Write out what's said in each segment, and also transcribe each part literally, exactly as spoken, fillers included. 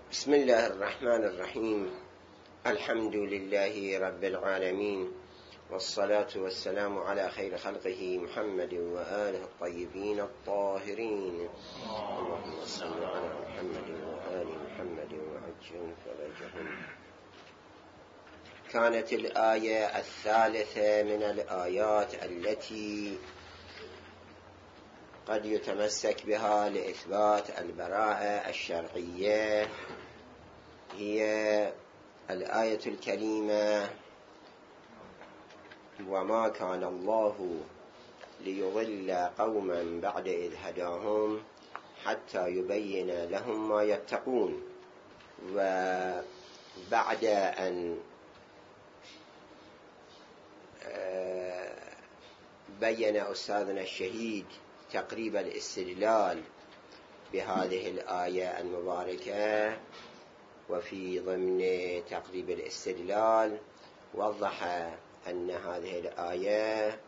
بسم الله الرحمن الرحيم. الحمد لله رب العالمين، والصلاة والسلام على خير خلقه محمد وآله الطيبين الطاهرين. اللهم صل على محمد وآل محمد وعجل فرجهم. كانت الآية الثالثة من الآيات التي قد يتمسك بها لإثبات البراءة الشرعية هي الآية الكريمة: وما كان الله ليضل قوما بعد إذ هداهم حتى يبين لهم ما يتقون. وبعد أن بين أستاذنا الشهيد تقريب الاستدلال بهذه الآية المباركة، وفي ضمن تقريب الاستدلال وضح أن هذه الآية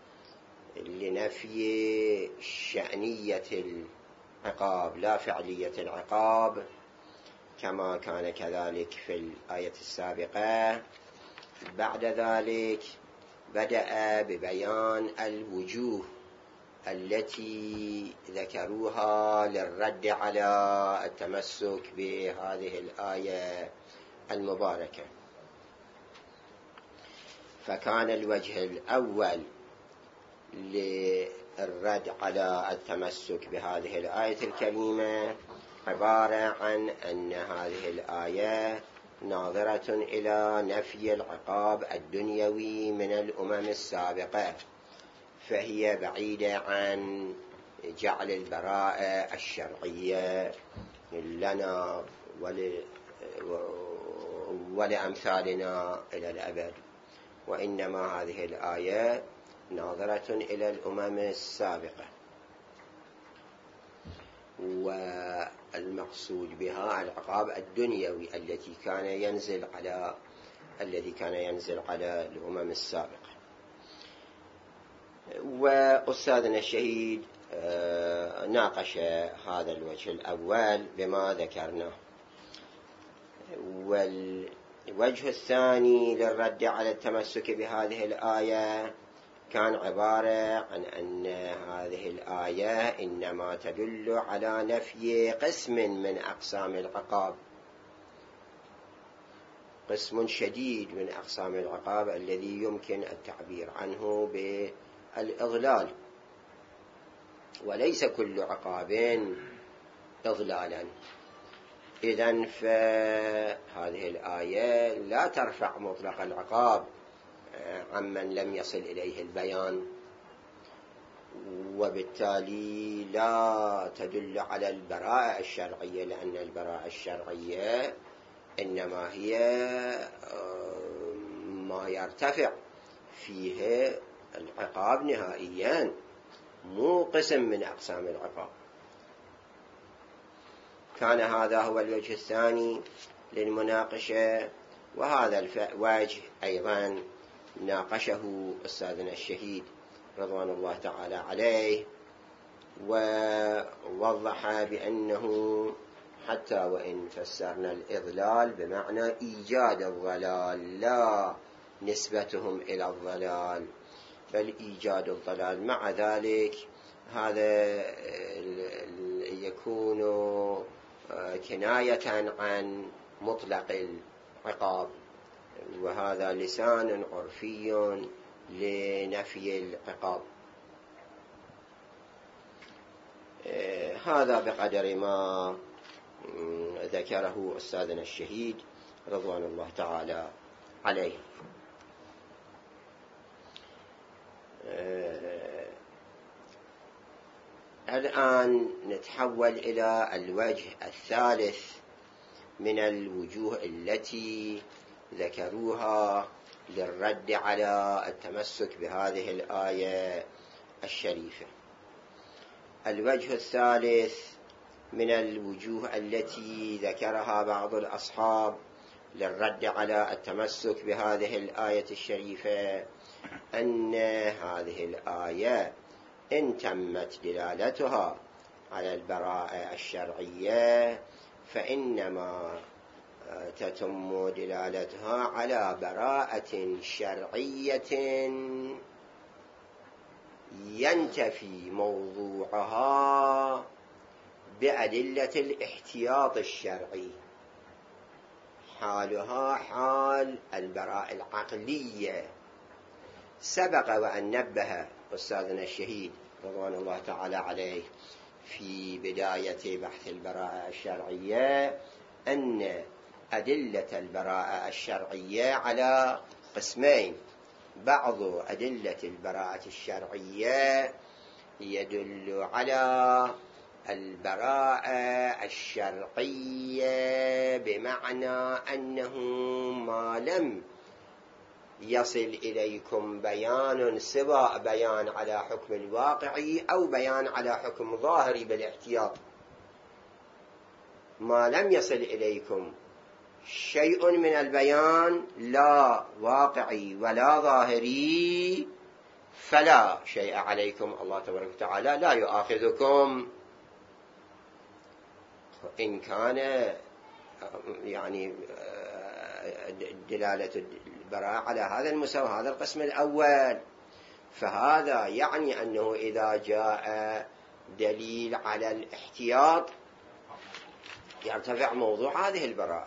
لنفي شأنية العقاب لا فعلية العقاب، كما كان كذلك في الآية السابقة. بعد ذلك بدأ ببيان الوجوه التي ذكروها للرد على التمسك بهذه الآية المباركة. فكان الوجه الأول للرد على التمسك بهذه الآية الكريمة عبارة عن أن هذه الآية ناظرة إلى نفي العقاب الدنيوي من الأمم السابقة، فهي بعيدة عن جعل البراءة الشرعية لنا ولأمثالنا إلى الأبد، وإنما هذه الآية ناظرة إلى الأمم السابقة، والمقصود بها العقاب الدنيوي التي كان ينزل على الذي كان ينزل على الأمم السابقة. وأستاذنا الشهيد ناقش هذا الوجه الأول بما ذكرناه. والوجه الثاني للرد على التمسك بهذه الآية كان عبارة عن أن هذه الآية إنما تدل على نفي قسم من أقسام العقاب، قسم شديد من أقسام العقاب الذي يمكن التعبير عنه بالإضلال، وليس كل عقاب إضلالا. إذن فهذه الآية لا ترفع مطلق العقاب عمن لم يصل إليه البيان، وبالتالي لا تدل على البراءة الشرعية، لأن البراءة الشرعية إنما هي ما يرتفع فيه العقاب نهائيا، مو قسم من أقسام العقاب. كان هذا هو الوجه الثاني للمناقشة، وهذا الوجه أيضا ناقشه أستاذنا الشهيد رضوان الله تعالى عليه، ووضح بأنه حتى وإن فسرنا الإضلال بمعنى إيجاد الضلال لا نسبتهم إلى الضلال، بل إيجاد الضلال، مع ذلك هذا يكون كناية عن مطلق العقاب، وهذا لسان عرفي لنفي العقاب. هذا بقدر ما ذكره أستاذنا الشهيد رضوان الله تعالى عليه. الآن نتحول إلى الوجه الثالث من الوجوه التي ذكروها للرد على التمسك بهذه الآية الشريفة. الوجه الثالث من الوجوه التي ذكرها بعض الأصحاب للرد على التمسك بهذه الآية الشريفة أن هذه الآية إن تمت دلالتها على البراءة الشرعية فإنما تتم دلالتها على براءة شرعية ينتفي موضوعها بأدلة الاحتياط الشرعي، حالها حال البراءة العقلية. سبق وأن نبه أستاذنا الشهيد رضوان الله تعالى عليه في بداية بحث البراءة الشرعية أن أدلة البراءة الشرعية على قسمين: بعض أدلة البراءة الشرعية يدل على البراءة الشرعية بمعنى أنه ما لم يصل إليكم بيان سواء بيان على حكم الواقعي أو بيان على حكم ظاهري بالاحتياط، ما لم يصل إليكم شيء من البيان لا واقعي ولا ظاهري فلا شيء عليكم، الله تبارك وتعالى لا يؤاخذكم. إن كان يعني دلالة البراءة على هذا المستوى، هذا القسم الأول، فهذا يعني أنه إذا جاء دليل على الاحتياط يرتفع موضوع هذه البراءة،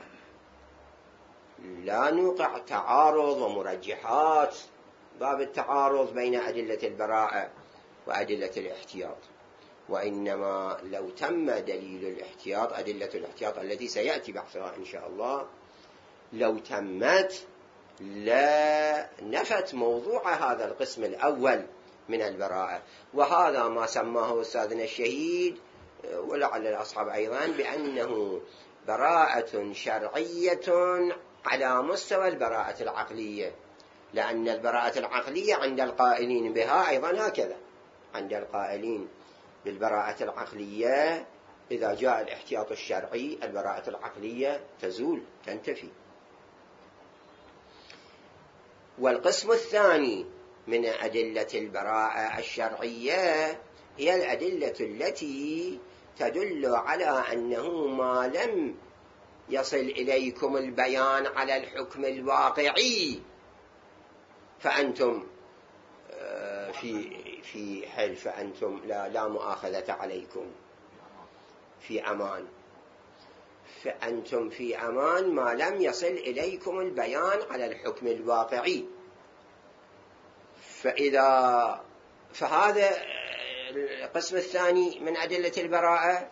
لا نوقع تعارض ومرجحات، باب التعارض بين أدلة البراءة وأدلة الاحتياط، وإنما لو تم دليل الاحتياط، أدلة الاحتياط التي سيأتي بحثها إن شاء الله، لو تمت لا نفت موضوع هذا القسم الأول من البراءة، وهذا ما سماه أستاذنا الشهيد ولعل الأصحاب أيضا بأنه براءة شرعية على مستوى البراءة العقلية، لأن البراءة العقلية عند القائلين بها أيضا هكذا، عند القائلين بالبراءة العقلية إذا جاء الاحتياط الشرعي البراءة العقلية تزول تنتفي. والقسم الثاني من أدلة البراءة الشرعية هي الأدلة التي تدل على أنه ما لم يصل إليكم البيان على الحكم الواقعي فأنتم في في حل، فأنتم لا, لا مؤاخذة عليكم، في أمان، فأنتم في أمان ما لم يصل إليكم البيان على الحكم الواقعي. فإذا فهذا القسم الثاني من أدلة البراءة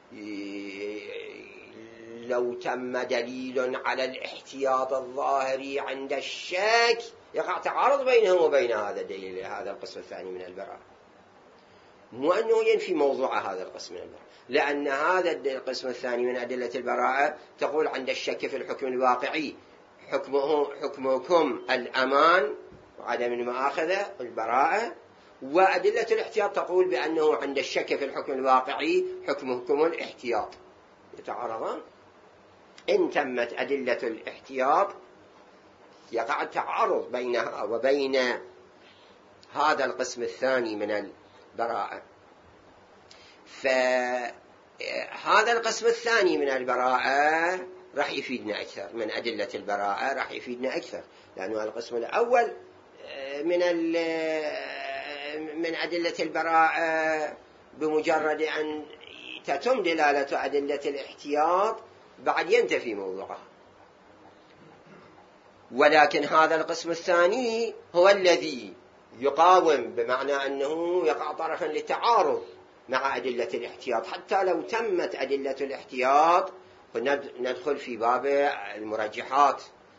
لو تم دليل على الاحتياط الظاهري عند الشك يقع تعارض بينهم وبين هذا الدليل، هذا القسم الثاني من البراءة، مو أنه ينفي موضوع هذا القسم من البراءة، لأن هذا القسم الثاني من أدلة البراءة تقول عند الشك في الحكم الواقعي حكمه حكمكم الأمان وعدم المؤاخذة البراءة، وأدلة الاحتياط تقول بأنه عند الشك في الحكم الواقعي حكمكم الاحتياط، يتعارضان. إن تمت أدلة الاحتياط يقع التعارض بينها وبين هذا القسم الثاني من البراءة. فهذا القسم الثاني من البراءة راح يفيدنا أكثر من أدلة البراءة، راح يفيدنا أكثر، لأنه القسم الأول من من أدلة البراءة بمجرد أن تتم دلالة أدلة الاحتياط بعد ينتفي موضوعها، ولكن هذا القسم الثاني هو الذي يقاوم، بمعنى أنه يقع طرفا للتعارض مع أدلة الاحتياط. حتى لو تمت أدلة الاحتياط ندخل في باب المرجحات،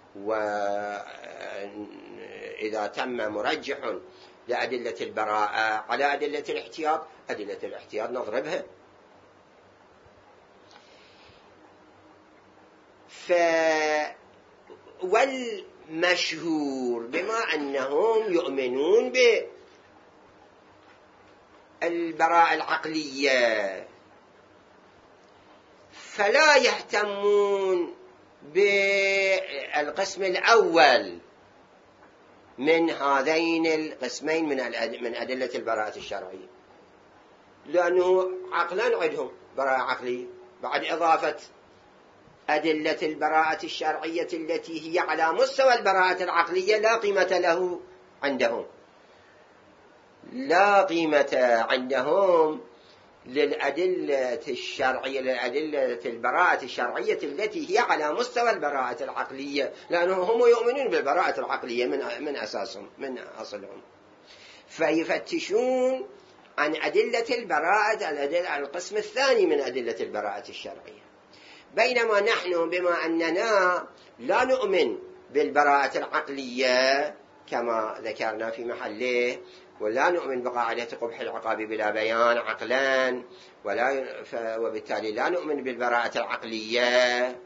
وإذا تم مرجح لأدلة البراءة على أدلة الاحتياط أدلة الاحتياط نضربها. ف والمشهور بما أنهم يؤمنون بالبراءة العقلية فلا يهتمون بالقسم الأول من هذين القسمين من من أدلة البراءة الشرعية، لأنه عقلا عندهم براءة عقلية بعد إضافة أدلة البراءة الشرعية التي هي على مستوى البراءة العقلية لا قيمة له عندهم، لا قيمة عندهم للأدلة الشرعية، للأدلة البراءة الشرعية التي هي على مستوى البراءة العقلية، لأنهم هم يؤمنون بالبراءة العقلية من من أساسهم من أصلهم، فيفتشون عن أدلة البراءة، الأدلة القسم الثاني من أدلة البراءة الشرعية. بينما نحن بما أننا لا نؤمن بالبراءة العقلية كما ذكرنا في محله، ولا نؤمن بقاعدة قبح العقاب بلا بيان عقلا، ولا وبالتالي لا نؤمن بالبراءة العقلية،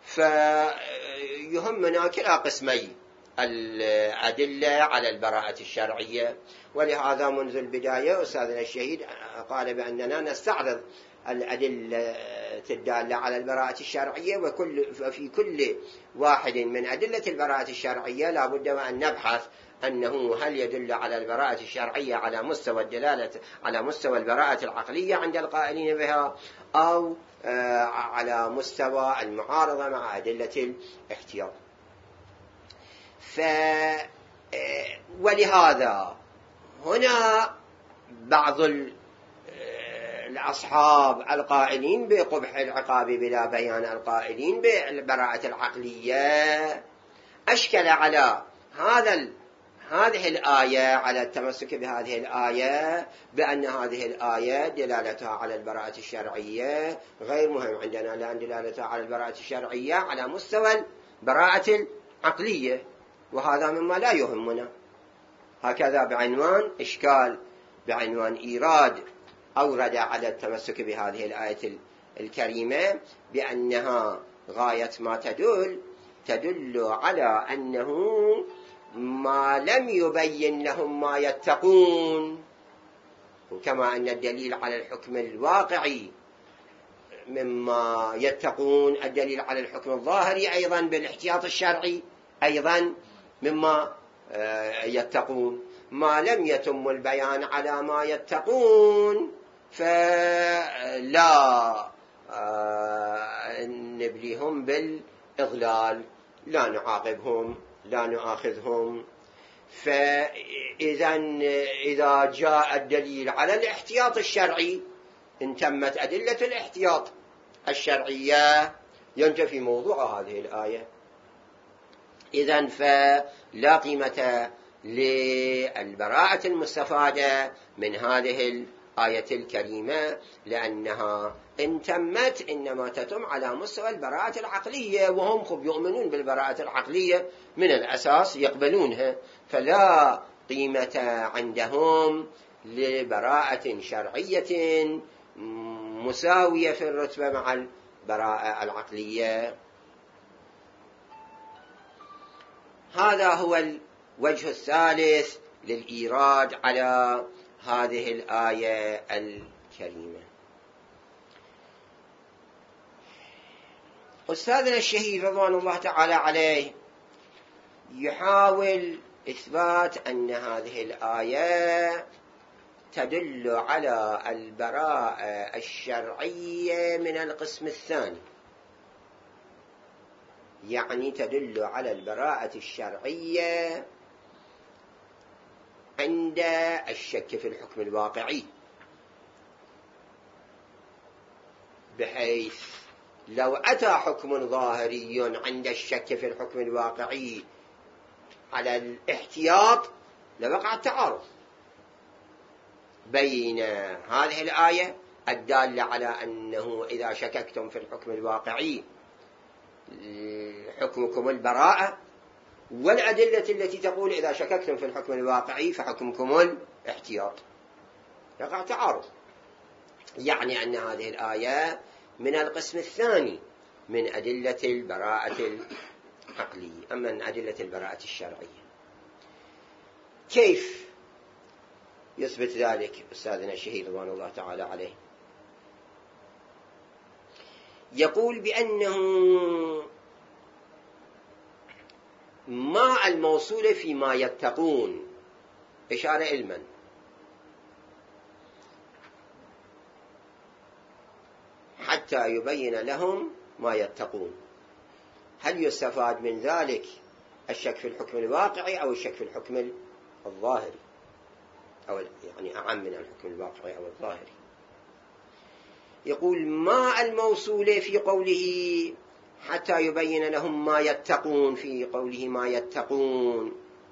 فيهمنا كلا قسمي الأدلة على البراءة الشرعية. ولهذا منذ البداية أستاذنا الشهيد قال بأننا نستعرض الأدلة الدالة على البراءة الشرعية، وكل في كل واحد من أدلة البراءة الشرعية لا بد وأن نبحث أنه هل يدل على البراءة الشرعية على مستوى الدلالة على مستوى البراءة العقلية عند القائلين بها، أو على مستوى المعارضة مع أدلة الاحتياط. ف ولهذا هنا بعض الأصحاب القائلين بقبح العقاب بلا بيان، القائلين بالبراءة العقلية، أشكل على هذا هذه الآية، على التمسك بهذه الآية، بأن هذه الآية دلالتها على البراءة الشرعية غير مهم عندنا، لأن دلالتها على البراءة الشرعية على مستوى البراءة العقلية، وهذا مما لا يهمنا. هكذا بعنوان إشكال، بعنوان إيراد أورد على التمسك بهذه الآية الكريمة بأنها غاية ما تدل تدل على أنه ما لم يبين لهم ما يتقون، وكما أن الدليل على الحكم الواقعي مما يتقون، الدليل على الحكم الظاهري أيضا بالاحتياط الشرعي أيضا مما يتقون، ما لم يتم البيان على ما يتقون فلا نبليهم بالإضلال، لا نعاقبهم، لا نؤاخذهم. فإذا إذا جاء الدليل على الاحتياط الشرعي إن تمت أدلة الاحتياط الشرعية ينتفي موضوع هذه الآية. إذن فلا قيمة للبراءة المستفادة من هذه الآية الكريمة، لأنها إن تمت إنما تتم على مستوى البراءة العقلية، وهم خب يؤمنون بالبراءة العقلية من الأساس، يقبلونها، فلا قيمة عندهم لبراءة شرعية مساوية في الرتبة مع البراءة العقلية. هذا هو الوجه الثالث للإيراد على هذه الآية الكريمة. أستاذنا الشهيد رضوان الله تعالى عليه يحاول إثبات أن هذه الآية تدل على البراءة الشرعية من القسم الثاني، يعني تدل على البراءة الشرعية عند الشك في الحكم الواقعي، بحيث لو أتى حكم ظاهري عند الشك في الحكم الواقعي على الاحتياط لوقع التعارض بين هذه الآية الدالة على أنه إذا شككتم في الحكم الواقعي حكمكم البراءة، والأدلة التي تقول إذا شككتم في الحكم الواقعي فحكمكم الاحتياط، يقع تعارض. يعني أن هذه الآية من القسم الثاني من أدلة البراءة العقلية، أما من أدلة البراءة الشرعية. كيف يثبت ذلك أستاذنا الشهيد رضوان الله تعالى عليه؟ يقول بأنه ما الموصول فيما يتقون إشارة علما، حتى يبين لهم ما يتقون، هل يستفاد من ذلك الشك في الحكم الواقعي أو الشك في الحكم الظاهري، أو يعني أعم من الحكم الواقعي أو الظاهري؟ يقول ما الموصول في قوله حتى يبين لهم ما يتقون، في قوله ما يتقون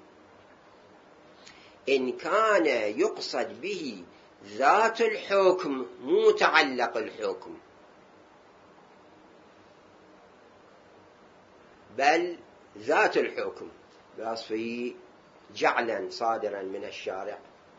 إن كان يقصد به ذات الحكم مو متعلق الحكم، بل ذات الحكم بوصفه جعلا صادرا من الشارع،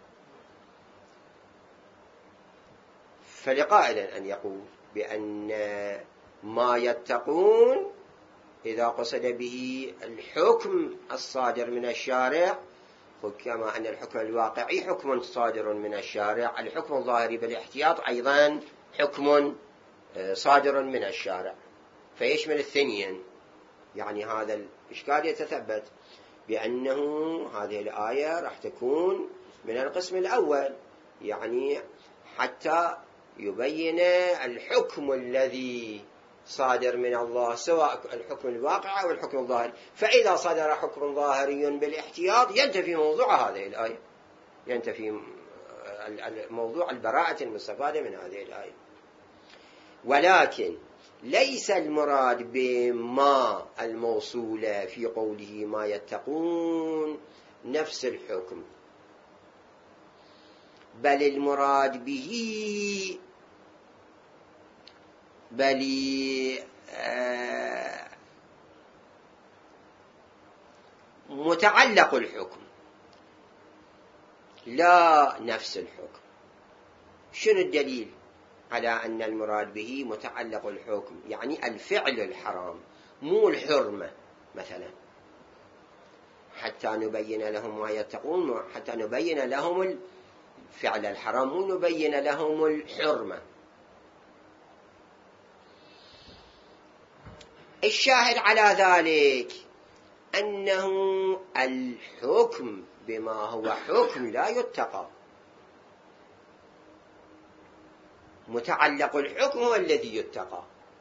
فلقائل أن يقول بأن ما يتقون إذا قصد به الحكم الصادر من الشارع، كما أن الحكم الواقعي حكم صادر من الشارع، الحكم الظاهري بالاحتياط أيضا حكم صادر من الشارع، فيشمل الثنين. يعني هذا الإشكال يتثبت بأنه هذه الآية راح تكون من القسم الأول، يعني حتى يبين الحكم الذي صادر من الله، سواء الحكم الواقع أو الحكم الظاهري. فإذا صدر حكم ظاهري بالاحتياط ينتفي موضوع هذه الآية، ينتفي موضوع البراءة المستفادة من هذه الآية. ولكن ليس المراد بما الموصولة في قوله ما يتقون نفس الحكم، بل المراد به بل آه متعلق الحكم لا نفس الحكم. شنو الدليل على أن المراد به متعلق الحكم؟ يعني الفعل الحرام مو الحرمة مثلا، حتى نبين لهم ما يتقون، حتى نبين لهم الفعل الحرام مو نبين لهم الحرمة. الشاهد على ذلك أنه الحكم بما هو حكم لا يتقى، متعلق الحكم هو الذي يتقى.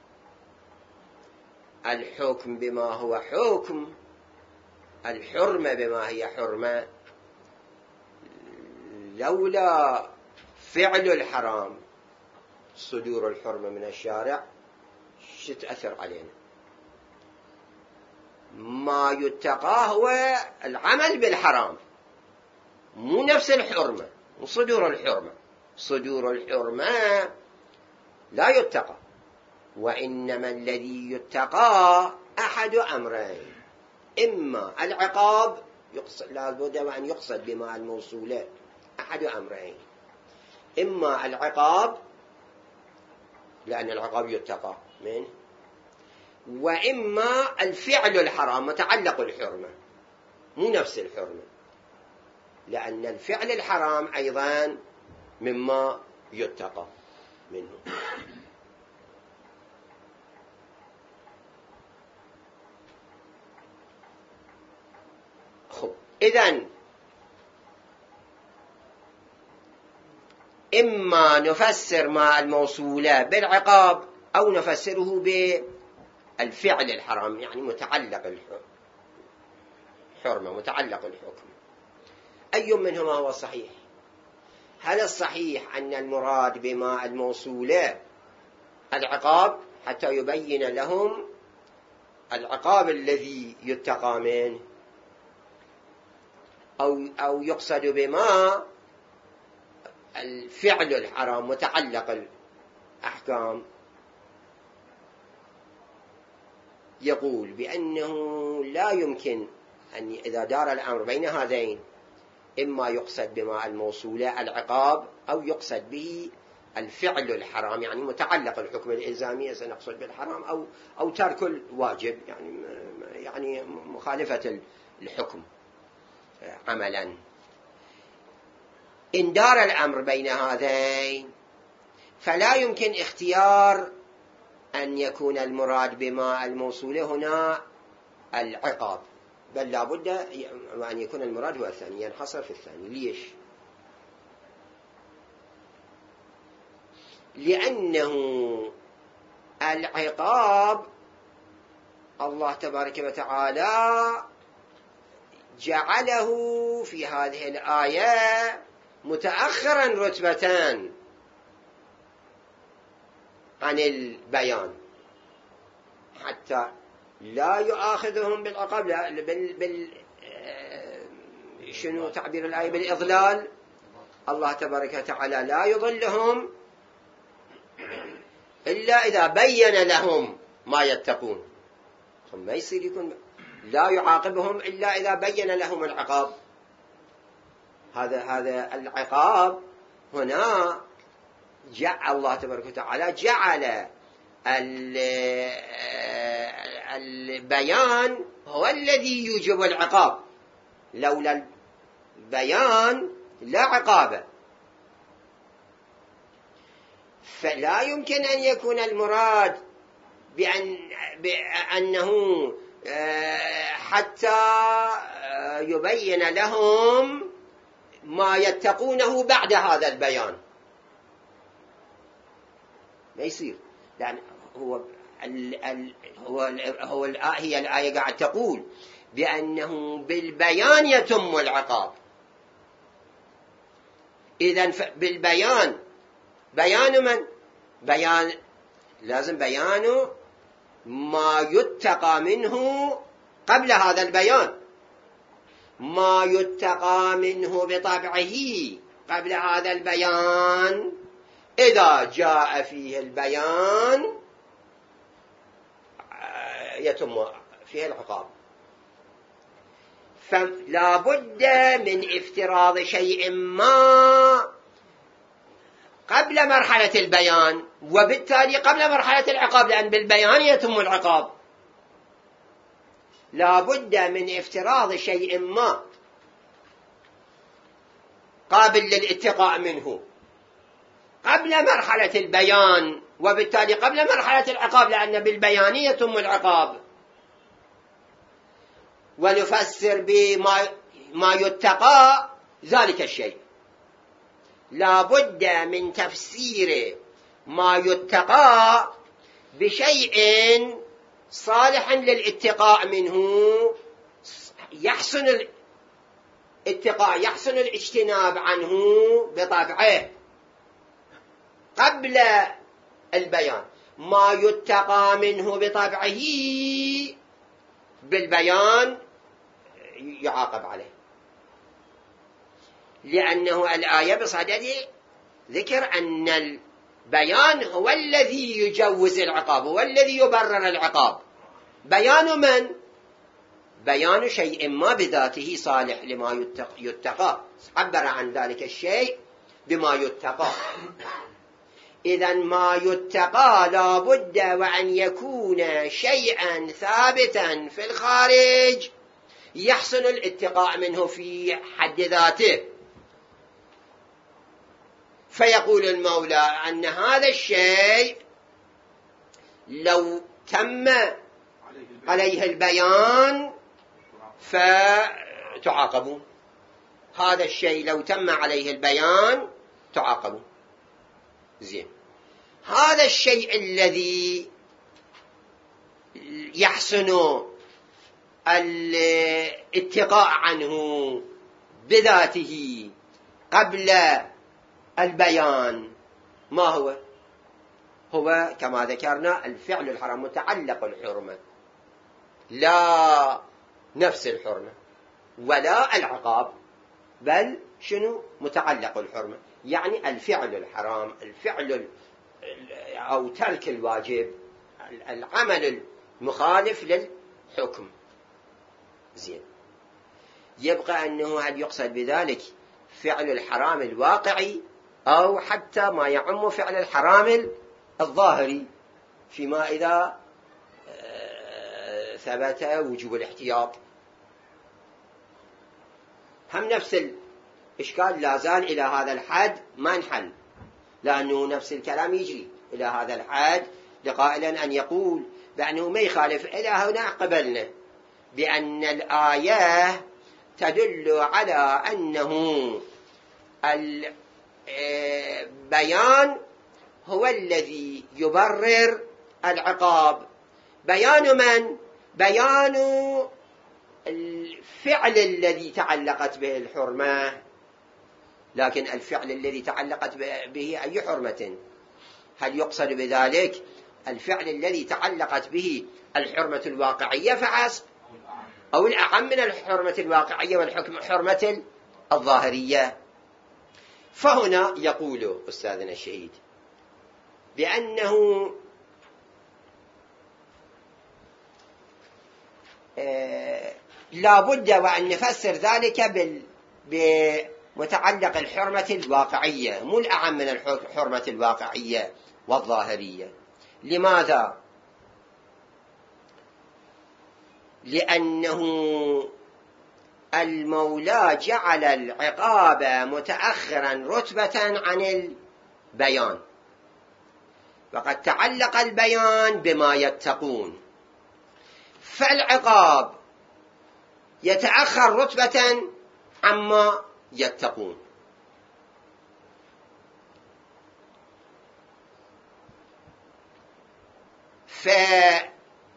الحكم بما هو حكم، الحرمة بما هي حرمة، لولا فعل الحرام صدور الحرمة من الشارع شو تأثر علينا؟ ما يتقى هو العمل بالحرام، مو نفس الحرمة، مو صدور الحرمة. صدور الحرمة لا يتقى، وإنما الذي يتقى أحد أمرين: إما العقاب، يقصد لابد أن يقصد بما الموصولة أحد أمرين، إما العقاب لأن العقاب يتقى منه، وإما الفعل الحرام متعلق الحرمة مو نفس الحرمة، لأن الفعل الحرام أيضا مما يتقى منه. إذن إما نفسر ما الموصولة بالعقاب أو نفسره بالفعل الحرام، يعني متعلق الحرمة متعلق الحكم. أي منهما هو الصحيح؟ هل الصحيح أن المراد بما الموصولة العقاب حتى يبين لهم العقاب الذي يتقى منه، أو أو يقصد بما الفعل الحرام متعلق الأحكام؟ يقول بأنه لا يمكن أن إذا دار الأمر بين هذين، إما يقصد بما الموصولة العقاب أو يقصد به الفعل الحرام، يعني متعلق الحكم الإلزامي سنقصد بالحرام، أو أو ترك الواجب، يعني يعني مخالفة الحكم عملا. إن دار الأمر بين هذين فلا يمكن اختيار أن يكون المراد بما الموصولة هنا العقاب، بل لا بد أن يكون المراد هو الثاني، ينحصر في الثاني. ليش؟ لأنه العقاب الله تبارك وتعالى جعله في هذه الآية متأخرا رتبتان عن البيان حتى لا يؤاخذهم بالعقاب، بال, بال شنو تعبير الآية؟ بالإضلال. الله تبارك وتعالى لا يضلهم إلا إذا بين لهم ما يتقون، ثم يصير يكون لا يعاقبهم إلا إذا بين لهم العقاب. هذا هذا العقاب هنا جعل الله تبارك وتعالى جعل البيان هو الذي يوجب العقاب، لولا البيان لا عقاب. فلا يمكن أن يكون المراد بأن بأنه حتى يبين لهم ما يتقونه بعد هذا البيان، ما يصير. لأن هو ال ال هو ال هو ال هي الآية قاعد تقول بأنه بالبيان يتم العقاب. إذن بالبيان، بيان من؟ بيان لازم بيان ما يتقى منه قبل هذا البيان، ما يتقى منه بطبعه قبل هذا البيان إذا جاء فيه البيان يتم فيه العقاب. فلا بد من افتراض شيء ما قبل مرحلة البيان، وبالتالي قبل مرحلة العقاب، لأن بالبيان يتم العقاب. لا بد من افتراض شيء ما قابل للاتقاء منه قبل مرحلة البيان، وبالتالي قبل مرحلة العقاب، لأن بالبيان يتم العقاب. ونفسر بما ما يتقى ذلك الشيء. لا بد من تفسير ما يتقى بشيء صالح للاتقاء منه، يحسن الاتقاء، يحسن الاجتناب عنه بطبعه قبل البيان. ما يتقى منه بطبعه بالبيان يعاقب عليه، لأنه الآية بصدد ذكر أن البيان هو الذي يجوز العقاب، هو الذي يبرر العقاب. بيان من؟ بيان شيء ما بذاته صالح لما يتقى، عبر عن ذلك الشيء بما يتقى. إذن ما يتقى لا بد وأن يكون شيئا ثابتا في الخارج يحسن الاتقاء منه في حد ذاته. فيقول المولى أن هذا الشيء لو تم عليه البيان فتعاقبون. هذا الشيء لو تم عليه البيان تعاقبون. زين، هذا الشيء الذي يحسن الاتقاء عنه بذاته قبل البيان ما هو؟ هو كما ذكرنا الفعل الحرام متعلق الحرمة، لا نفس الحرمة ولا العقاب، بل شنو؟ متعلق الحرمة، يعني الفعل الحرام، الفعل أو ترك الواجب، العمل المخالف للحكم. زين، يبقى أنه هل يقصد بذلك فعل الحرام الواقعي أو حتى ما يعم فعل الحرام الظاهري، فيما إذا ثبت وجوب الاحتياط. هم نفس الإشكال لا زال إلى هذا الحد ما انحل، لأنه نفس الكلام يجري إلى هذا الحد لقائلا أن يقول بأنه ما يخالف. إلى هنا قبلنا بأن الآية تدل على أنه البيان هو الذي يبرر العقاب. بيان من؟ بيان الفعل الذي تعلقت به الحرمة، لكن الفعل الذي تعلقت به أي حرمة؟ هل يقصد بذلك الفعل الذي تعلقت به الحرمة الواقعية فحسب، أو الأعم من الحرمة الواقعية والحكم حرمة الظاهرية؟ فهنا يقول أستاذنا الشهيد بأنه آه لا بد وأن نفسر ذلك بمتعلق الحرمة الواقعية، مو الأعم من الحرمة الواقعية والظاهرية. لماذا؟ لأنه المولى جعل العقاب متأخرا رتبة عن البيان، وقد تعلق البيان بما يتقون، فالعقاب يتأخر رتبة عما يتقون. فهنا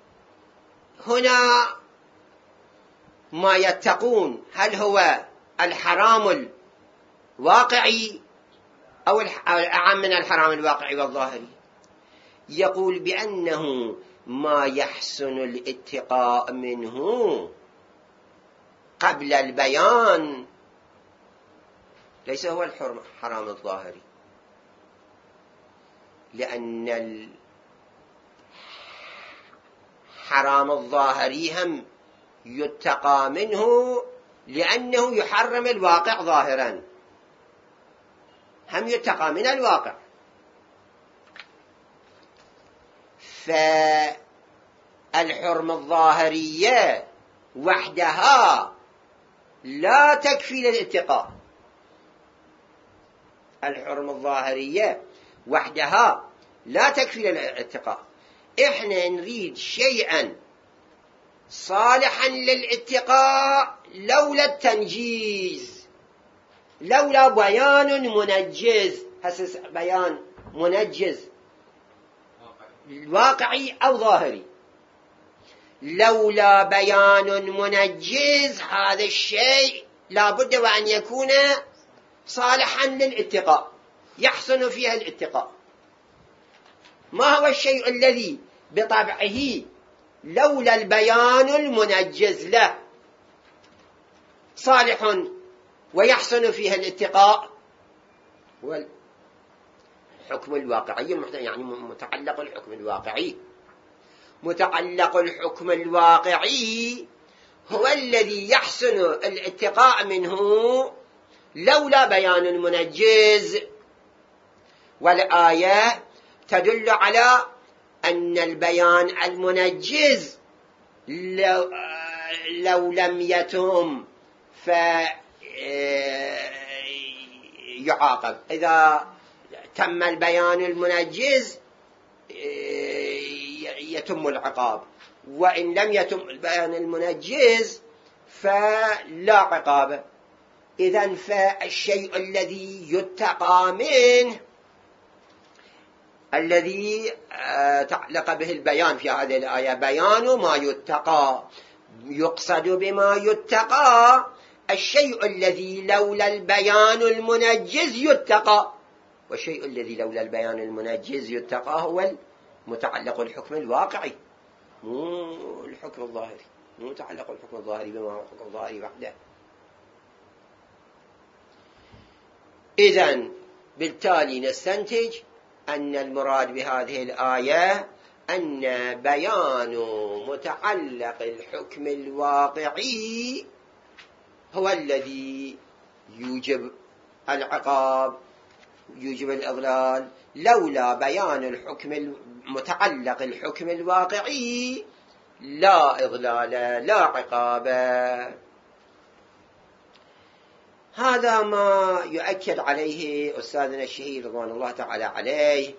ما يتقون هل هو الحرام الواقعي أو الأعم من الحرام الواقعي والظاهري؟ يقول بأنه ما يحسن الاتقاء منه قبل البيان ليس هو الحرام الظاهري، لأن الحرام الظاهري هم يتقى منه لأنه يحرم الواقع ظاهرا، هم يتقى من الواقع. فالحرمة الظاهرية وحدها لا تكفي للاتقاء، الحرمة الظاهرية وحدها لا تكفي للاتقاء. إحنا نريد شيئا صالحا للاتقاء لولا التنجيز، لولا بيان منجز، هسس بيان منجز واقعي أو ظاهري، لولا بيان منجز هذا الشيء لابد وأن يكون صالحا للاتقاء، يحسن فيها الاتقاء. ما هو الشيء الذي بطبعه لولا البيان المنجز له صالح ويحسن فيها الاتقاء؟ والحكم الواقعي، يعني متعلق الحكم الواقعي. متعلق الحكم الواقعي هو الذي يحسن الاتقاء منه لولا بيان منجز، والآية تدل على أن البيان المنجز لو, لو لم يتم فيعاقب، إذا تم البيان المنجز يتم العقاب، وإن لم يتم البيان المنجز فلا عقاب. إذن فالشيء الذي يتقى منه الذي تعلق به البيان في هذه الآية بيان ما يتقى، يقصد بما يتقى الشيء الذي لولا البيان المنجز يتقى، والشيء الذي لولا البيان المنجز يتقى هو متعلق الحكم الواقعي، مو الحكم الظاهري، مو تعلق الحكم الظاهري بما هو الحكم الظاهري وحده. إذن بالتالي نستنتج أن المراد بهذه الآية أن بيان متعلق الحكم الواقعي هو الذي يوجب العقاب، يوجب الإضلال. لولا بيان الحكم متعلق الحكم الواقعي لا إضلال لا عقاب. هذا ما يؤكد عليه أستاذنا الشهيد رضوان الله تعالى عليه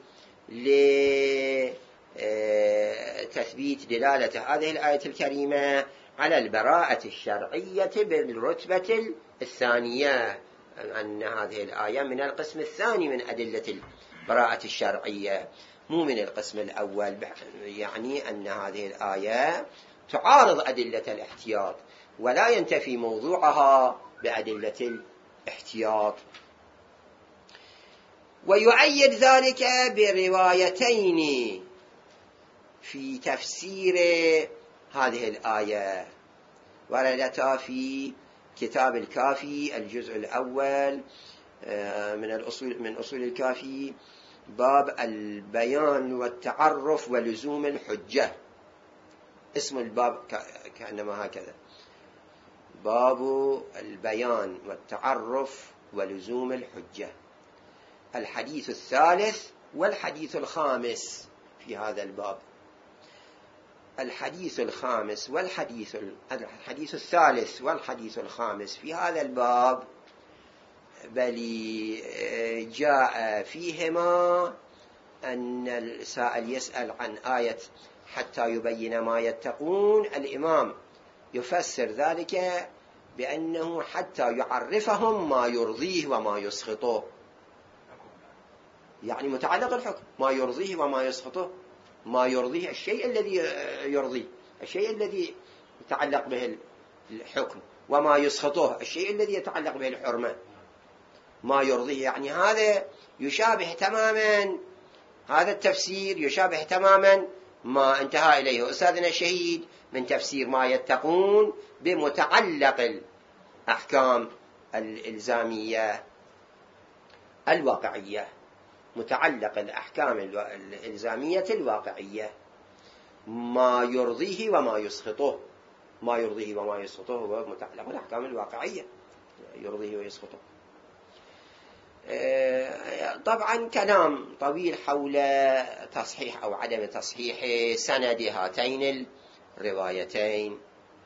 لتثبيت دلالة هذه الآية الكريمة على البراءة الشرعية بالرتبة الثانية، أن هذه الآية من القسم الثاني من أدلة البراءة الشرعية، مو من القسم الأول. يعني أن هذه الآية تعارض أدلة الاحتياط ولا ينتفي موضوعها بأدلة الاحتياط. ويؤيد ذلك بروايتين في تفسير هذه الآية وردتا في كتاب الكافي الجزء الأول من الأصول من أصول الكافي، باب البيان والتعرف ولزوم الحجة. اسم الباب كأنما هكذا: باب البيان والتعرف ولزوم الحجة. الحديث الثالث والحديث الخامس في هذا الباب. الحديث الخامس والحديث الحديث الثالث والحديث الخامس في هذا الباب بل جاء فيهما أن السائل يسأل عن آية حتى يبين ما يتقون، الإمام يفسر ذلك بأنه حتى يعرفهم ما يرضيه وما يسخطه، يعني متعلق الحكم ما يرضيه وما يسخطه. ما يرضيه الشيء الذي يرضيه، الشيء الذي يتعلق به الحكم، وما يسخطه الشيء الذي يتعلق به الحرمة. ما يرضيه يعني هذا يشابه تماما، هذا التفسير يشابه تماما ما انتهى إليه أستاذنا الشهيد من تفسير ما يتقون بمتعلق الأحكام الإلزامية الواقعية، متعلق الأحكام الإلزامية الواقعية، ما يرضيه وما يسخطه. ما يرضيه وما يسخطه هو متعلق الأحكام الواقعية، يرضيه ويسخطه. طبعا كلام طويل حول تصحيح أو عدم تصحيح سند هاتين الروايتين،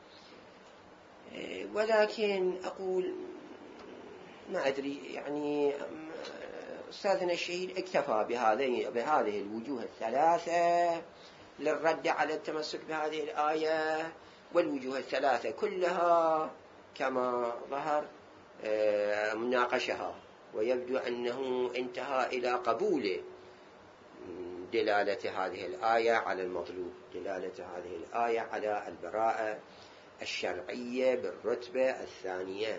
ولكن أقول ما أدري، يعني أستاذنا الشهيد اكتفى بهذه بهذه الوجوه الثلاثة للرد على التمسك بهذه الآية، والوجوه الثلاثة كلها كما ظهر مناقشها، ويبدو أنه انتهى إلى قبول دلالة هذه الآية على المطلوب، دلالة هذه الآية على البراءة الشرعية بالرتبة الثانية.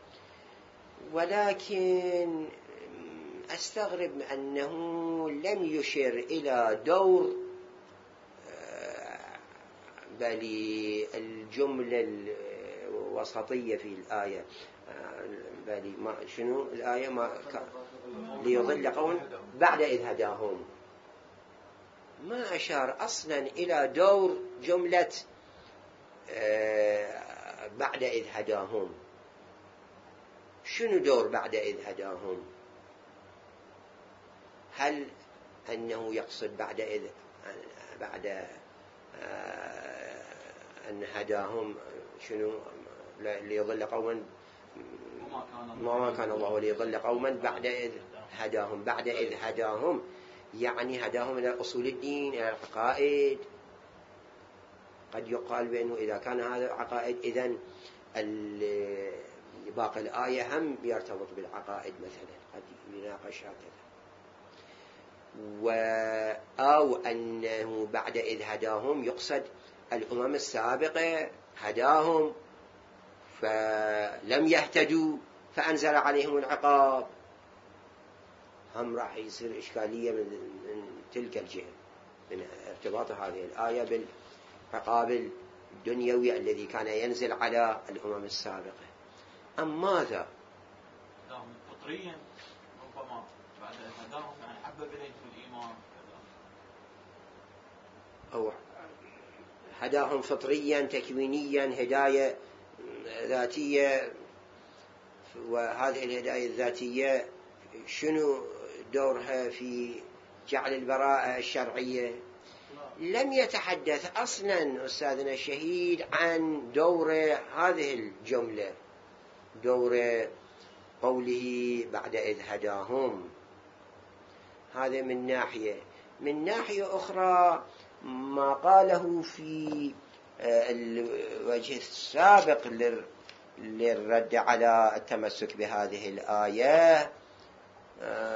ولكن أستغرب أنه لم يشر إلى دور بل الجملة الوسطية في الآية، بل ما شنو الآية ما ليضل قوم بعد إذ هداهم، ما أشار أصلا إلى دور جملة بعد إذ هداهم. شنو دور بعد إذ هداهم؟ هل أنه يقصد بعد إذ بعد أن هداهم شنو ليضل قوما ما كان الله ليضل قوما بعد إذ هداهم؟ بعد إذ هداهم يعني هداهم إلى أصول الدين، إلى العقائد. قد يقال بأنه إذا كان هذا عقائد إذن باقي الآية هم يرتبط بالعقائد مثلا، قد يناقش هكذا. أو أنه بعد إذ هداهم يقصد الأمم السابقة هداهم فلم يهتدوا فأنزل عليهم العقاب، هم راح يصير إشكالية من تلك الجهة، من ارتباط هذه الآية بالعقاب الدنيوي الذي كان ينزل على الأمم السابقة. أم ماذا؟ هداهم فطريا، ربما بعد هداهم يعني حبب إليهم الإيمان، أو هداهم فطريا تكوينيا هداية ذاتية. وهذه الهداية الذاتية شنو دورها في جعل البراءة الشرعية؟ لم يتحدث أصلا أستاذنا الشهيد عن دور هذه الجملة، دور قوله بعد إذ هداهم. هذا من ناحية. من ناحية أخرى ما قاله في الوجه السابق للرد على التمسك بهذه الآية،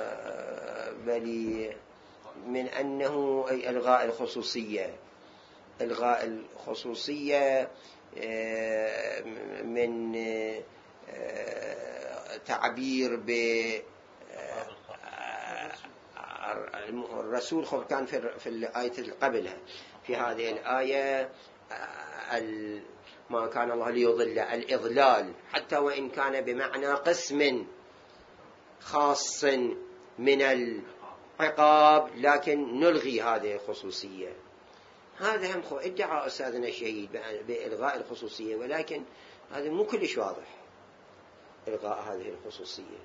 بل من أنه أي إلغاء الخصوصية، إلغاء الخصوصية من تعبير ب الرسول خب كان في الآية اللي قبلها في هذه الآية ما كان الله ليضل الإضلال حتى وإن كان بمعنى قسم خاص من العقاب لكن نلغي هذه الخصوصية. هذا هم خو ادعى أستاذنا الشهيد بإلغاء الخصوصية ولكن هذا مو كلش واضح إلغاء هذه الخصوصية.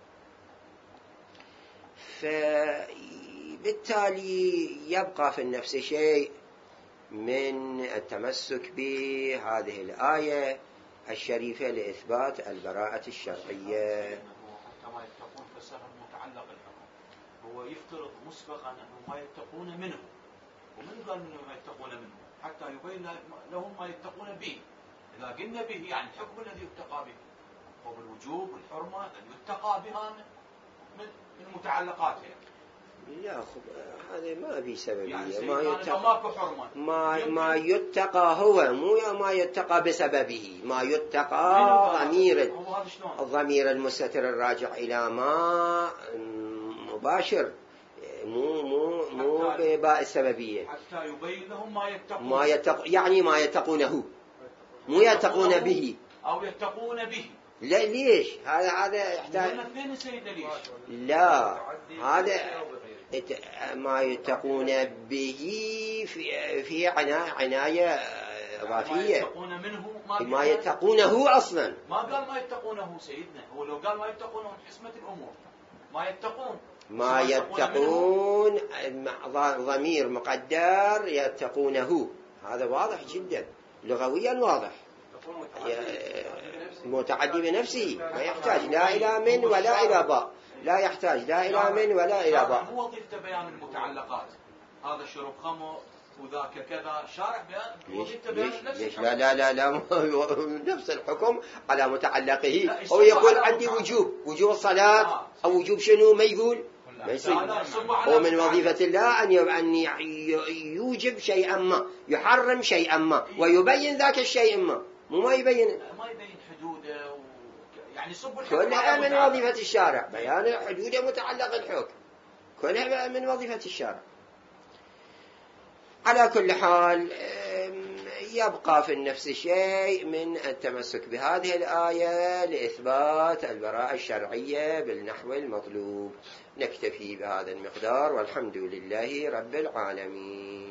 فبالتالي يبقى في النفس شيء من التمسك بهذه الآية الشريفة لإثبات البراءة الشرعية. كما يتقون فسر المتعلق الحكم هو يفترض مسبقا أنه ما يتقون منه، ومن قال أنه ما يتقون منه حتى يبين لهم ما يتقون به. إذا قلنا به يعني الحكم الذي يتقى به وبالوجوب والحرمة أن يتقى بها من المتعلقاتها. لا هذا ما في سببية. يعني ما يتقى ما ما يتقى هو مو ما يتقى بسببه. ما يتقى ضمير الضمير المستتر الراجع إلى ما مباشر مو مو مو بباء السببية. حتى يبين لهم ما يتقون. ما يتق يعني ما يتقونه مو يتقون به أو يتقون به. لا ليش هذا هذا يحتاج. لا هذا ما يتقون به في في عناية إضافية. ما يتقونه أصلا. ما قال ما يتقونه سيدنا، هو لو قال ما يتقونه من حسمة الأمور ما يتقون. ما يتقون ضمير مقدر يتقونه هذا واضح جدا لغويا واضح متعدي بنفسه ما يحتاج لا إلى من ولا إلى باء. لا يحتاج لا إلى من ولا إلى باء. هو وظيفة بيان المتعلقات. هذا شرب خمر وذاك كذا شارع بيان وظيفة بيان نفس. لا لا لا لا نفس الحكم على متعلقه. هو يقول عندي وجوب وجوب الصلاة أو وجوب شنو ما يقول ما يصير. هو من وظيفة الله أن أن يوجب شيئا ما يحرم شيئا ما ويبين ذاك الشيء ما مو ما يبين ما يبين حدوده و... يعني صب الحكم كلها من وظيفة الشارع بيان حدوده متعلق الحكم كلها من وظيفة الشارع. على كل حال يبقى في النفس شيء من التمسك بهذه الآية لإثبات البراءة الشرعية بالنحو المطلوب. نكتفي بهذا المقدار والحمد لله رب العالمين.